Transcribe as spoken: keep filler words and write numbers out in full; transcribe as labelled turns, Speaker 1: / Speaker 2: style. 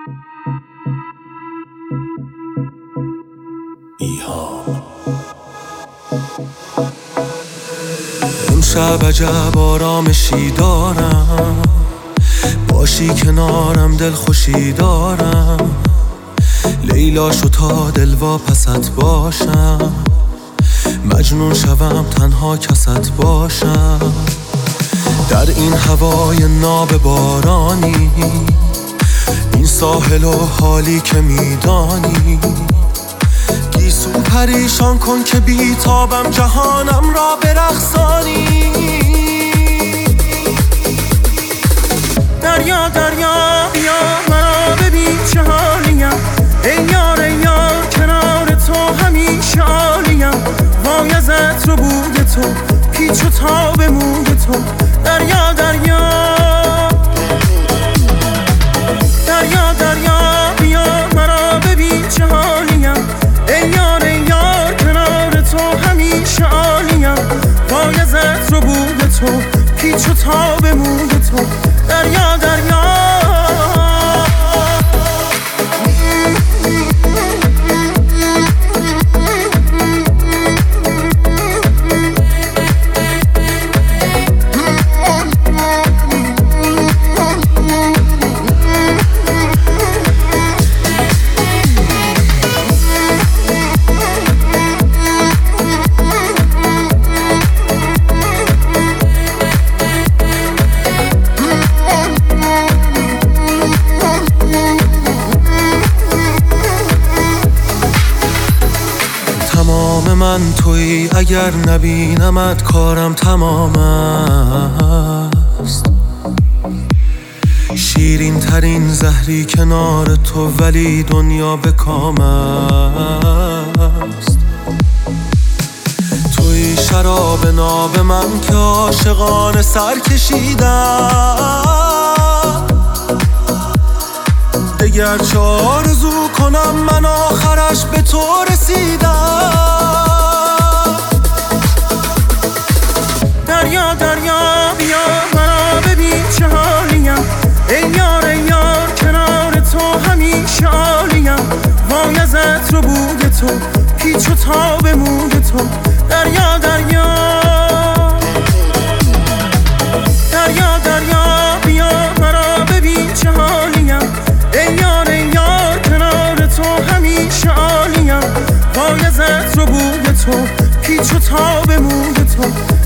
Speaker 1: ایهام امشب عجب آرامشی دارم، باشی کنارم دل خوشی دارم. لیلا شو تا دلوا پست باشم، مجنون شوم تنها کست باشم. در این هوای ناب بارانی، این ساحل و حالی که میدانی، گیسو پریشان کن که بیتابم جهانم را برقصانی.
Speaker 2: دریا دریا بیا مرا ببین چه حالیم، ای یار ای یار کنار تو همیشه عالیم. وای از عطر و بوی تو، پیچ و تاب موی تو. دریا دریا دریا دریا بیا مرا ببین چه حالیم، ای یار ای یار کنار تو همیشه عالیم. وای از عطر و بوی تو، پیچ و تاب موی تو. دریا دریا
Speaker 1: تمام من تویی، اگر نبینمت کارم تمام است. شیرین ترین زهری کنار تو، ولی دنیا به کام است. تویی شراب ناب من که عاشقانه سر کشیدم. دگر چه آرزو کنم من آخرش به تو رسیدم.
Speaker 2: دریا دریا بیا مرا ببین چه حالیم، ای یار ای یار کنار تو همیشه عالیم. وای از عطر و بوی تو، پیچ و تاب موی تو. دریا دریا دریا دریا بیا مرا ببین چه حالیم، ای یار ای یار کنار تو همیشه عالیم. وای از عطر و بوی تو، پیچ و تاب موی تو.